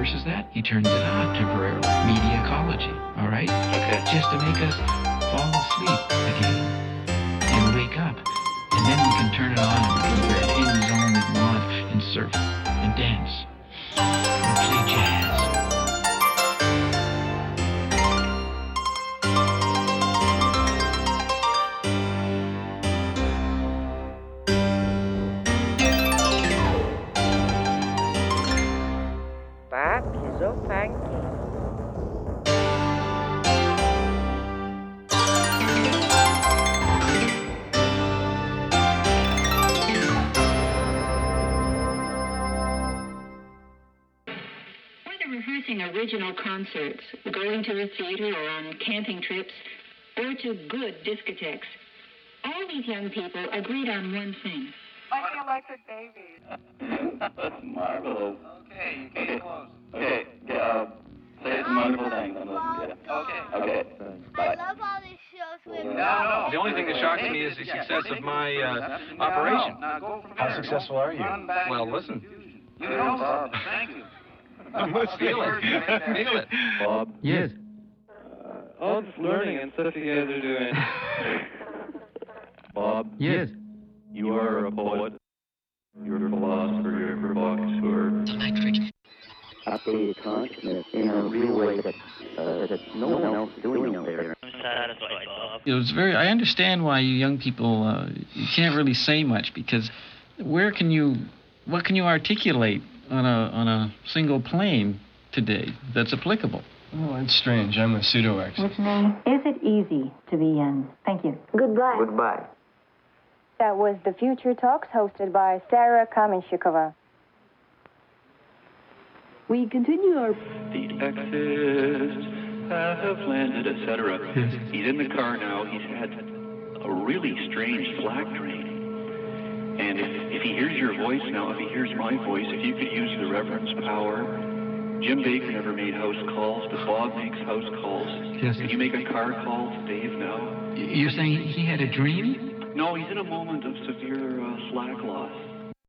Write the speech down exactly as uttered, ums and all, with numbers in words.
reverses that. He turns it on temporarily. Media ecology, all right? Okay. Just to make us fall asleep again and wake up. And then we can turn it on and because we're in the zone we want and surf and dance and play jazz. Bob is so funky. Rehearsing original concerts, going to the theater or on camping trips, or to good discotheques. All these young people agreed on one thing. Like the Electric Babies. That's marvelous. Okay, you came close. Okay, uh, say some wonderful things. I'm listening. Yeah. Okay. Okay. I Bye. love all these shows with No, no. The only thing that shocks me is the success of my uh, operation. Now go from How there. successful are you? Run back Well, to listen. confusion. You know something. Thank you. Feel it. Feel it. Bob. Yes. Uh, all this learning and stuff you guys are doing. Bob. Yes. You are a poet. You're a philosopher. You're a provocateur. Updated consciousness in a real way that, uh, that no one else is doing out there. It was very. I understand why you young people uh, you can't really say much because where can you, what can you articulate on a on a single plane today that's applicable? Oh, it's strange. I'm a pseudo-expert. Which name is it easy to be in? Thank you. Goodbye. Goodbye. That was the Future Talks hosted by Sarah Kamenshikova. We continue our... The exits have landed, et cetera. He's in the car now. He's had a really strange flak drain. And if, if he hears your voice now, if he hears my voice, if you could use the reverence power, Jim Baker never made house calls, but Bob makes house calls. Yes. Can you make a car call to Dave now? You're saying he had a dream? No, he's in a moment of severe uh, slack loss.